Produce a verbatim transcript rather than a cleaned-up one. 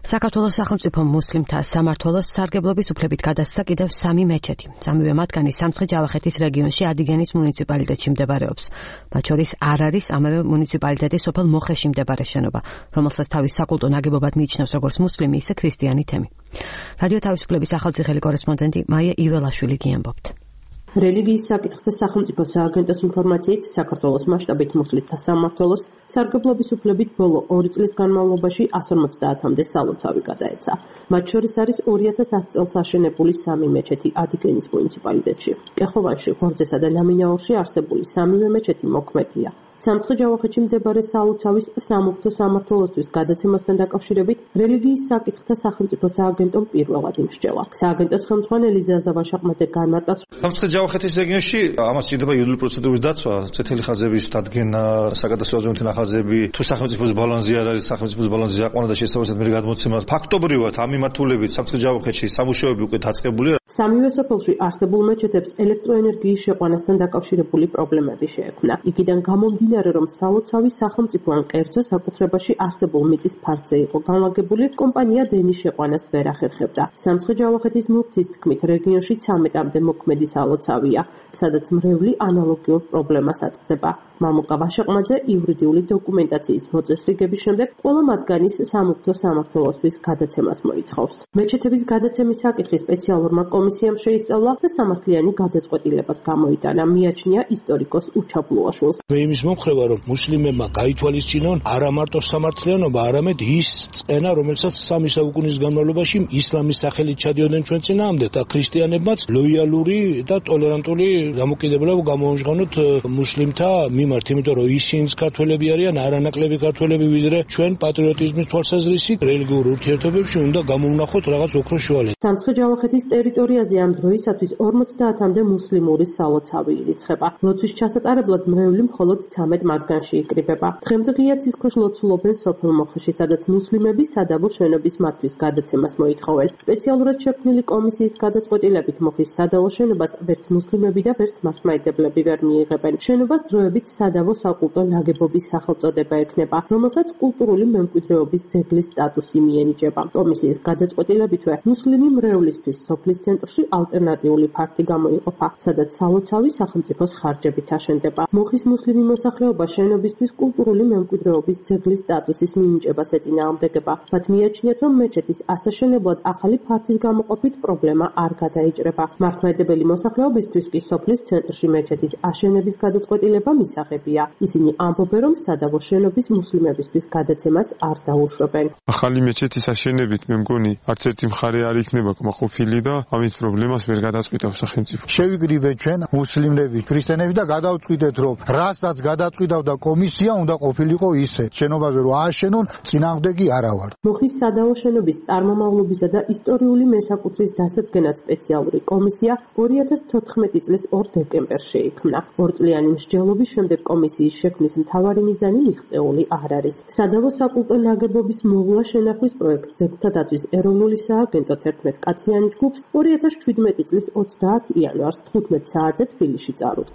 საქართველოს სახელმწიფო მუსლიმთა სამმართველოს სარგებლობის უფლებით გადასცა კიდევ სამი მეჩეთი. სამივე მათგანი სამცხე-ჯავახეთის რეგიონში ადიგენის მუნიციპალიტეტში მდებარეობს. მათ შორის არ არის ამავე მუნიციპალიტეტის სოფელ მოხეში მდებარე შენობა, რომელსაც თავის საკულტო ნაგებობად მიიჩნევს როგორც მუსლიმი, ისე ქრისტიანი თემი. რადიო თავისუფლების ახალციხელი კორესპონდენტი მაია იველაშვილი გიამბობთ. რელიგიის საკითხთა სახელმწიფო სააგენტოს ინფორმაციით, საქართველოს მასშტაბით მუსლიმთა სამმართველოს სარგებლობის უფლებით ბოლო ორი წლის განმავლობაში εκατს ორმოცდაათამდე სალოცავი გადაეცა. მათ შორის არის ორი ათას ათი წელს აშენებული სამი მეჩეთი ადიგენის მუნიციპალიტეტში. კეხოვანში, ღორძესა და ნამინაურში არსებული სამივე მეჩეთი მოქმედია. სამცხე-ჯავახეთში მდებარე სალოცავის სამუფთო სამმართველოსთვის გადაცემასთან დაკავშირებით რელიგიის საკითხთა სახელმწიფო სააგენტომ პირველად იმსჯელა. სააგენტოს ხელმძღვანელი ზაზა ვაშაყმაძე განმარტავს, სამცხე-ჯავახეთის რეგიონში ამას ჭირდება იურიდიული პროცედურის დაცვა, წითელი ხაზების დადგენა, საგადასვლაზე ხაზები, თუ სახელმწიფოს ბალანსი არ არის, სახელმწიფოს ბალანსი აყვანა და შესაბამისად მე გადმოცემა. ფაქტობრივად ამ მიმართულებით სამცხე-ჯავახეთში სამუშაოები უკვე დაწყებულია. სამივე სოფელში არსებულ მეჩეთებს ელექტროენერგიის შეყვანასთან დაკავშირებული პრობლემები შეექმნა. იქიდან გამომდინარე, რომ სალოცავი სახელმწიფო ან კერძო საკუთრებაში არსებულ მიწის ფართზე იყო განლაგებული, კომპანია დენის შეყვანას ვერ ახერხებდა. სამცხე-ჯავახეთის მუფთის თქმით, რეგიონში ცამეტამდე მოქმედი სალოცავია, სადაც მრევლი ანალოგიურ პრობლემას აწყდება. მამუკა ვაშაყმაძე იურიდიული დოკუმენტაციის მოწესრიგების შემდეგ ყველა მათგანის სამუფთო სამმართველოსთვის გადაცემას მოითხოვს. მეჩეთების გადაცემის საკითხი სპეციალურმა კომისიამ შეისწავლა და სამართლიანი გადაწყვეტილებაც გამოიტანა, მიაჩნია ისტორიკოს უჩაბლუაშვილს. მე იმის მომხრევა, რომ მუსლიმებმა გაითვალისწინონ არა მარტო სამართლიანობა, არამედ ის წყენა, რომელსაც სამი საუკუნის განმავლობაში ისლამის სახელით ჩადიოდნენ ჩვენ წინააღმდეგ და ქრისტიანებმაც ლოიალური და ტოლერანტული დამოკიდებულება გამოამჟღავნოთ მუსლიმთა მიმართ, იმიტომ რომ ისინიც ქართველები არიან, არანაკლები ქართველები, ვიდრე ჩვენ პატრიოტიზმის თვალსაზრისით რელიგიურ ურთიერთობებში უნდა გამოვნახოთ რაღაც ოქროს შუალედს. სამცხე-ჯავახეთის ტერიტორიაზე ამ დროისათვის ორმოცდაათამდე მუსლიმური სალოცავი ირიცხება. ლოცვის ჩასატარებლად მრევლი მხოლოდ ცამეტ მათგანში იკრიბება. დღემდღეა ცისქვეშ ლოცულობენ სოფელ მოხეში, სადაც მუსლიმები სადავო შენობის მათთვის გადაცემას მოითხოვენ. სპეციალურად შექმნილი კომისიის გადაწყვეტილებით მოხის სადავო შენობას ვერც მუსლიმები და ვერც მართლმადიდებლები ვერ მიიღებენ. შენობას დროებით სადავო საკულტო ნაგებობის სახელწოდება ექნება, რომელსაც კულტურული მემკვიდრეობის ძეგლის სტატუსი მიენიჭება. კომისიის გადაწყვეტილებითვე მუსლიმი მრევლისთვის სოფლის ცენტრში ალტერნატიული ფარგლი გამოიყოფა, სადაც სალოცავი სახელმწიფოს ხარჯებით აშენდება. მოხის მუსლიმი მოსახლეობა შენობისთვის კულტურული მემკვიდრეობის ძეგლის სტატუსის მინიჭებას ეწინააღმდეგება. მათ მიაჩნიათ, რომ მეჩეთის ასაშენებლად ახალი ფართის გამოყოფით პრობლემა არ გადაიჭრება. მართლმადიდებელი მოსახლეობისთვის კი სოფლის ცენტრში მეჩეთის აშენების გადაწყვეტილება მისაღებია. ისინი ამბობენ, რომ სადავო შენობის მუსლიმებისთვის გადაცემას არ დაუშვებენ. ახალი მეჩეთის აშენებით მე მგონი არც ერთი მხარე არ იქნება კმაყოფილი და ამით პრობლემას ვერ გადაწყვიტავს სახელმწიფო. შევიკრიბეთ ჩვენ მუსლიმები, ქრისტიანები და გადავწყვიტეთ, რომ რასაც გადაწყვიტავდა კომისია, უნდა ყოფილიყო ისე. შენობაზე რომ ააშენონ, წინააღმდეგი არა ვარ. მოხის სადავო შენობის წარმომავლობისა და ისტორიული მესაკუთრის დასადგენად სპეციალური კომისია ორი ათას თოთხმეტი წლის ორ დეკემბერს შეიქმნა. ორწლიანი მსჯელობის შემდეგ კომისიის შექმნის მთავარი მიზანი მიღწეული არ არის. სადავო საკულტო ნაგებობის მოვლა შენახვის პროექტ ძეგლთა დაცვის ეროვნული სააგენტო თერთმეტ კაციანი ჯგუფს ორი ათას ჩვიდმეტი წლის ოცდაათი იანვარს თხუთმეტ საათზე თბილისში წარუდგა.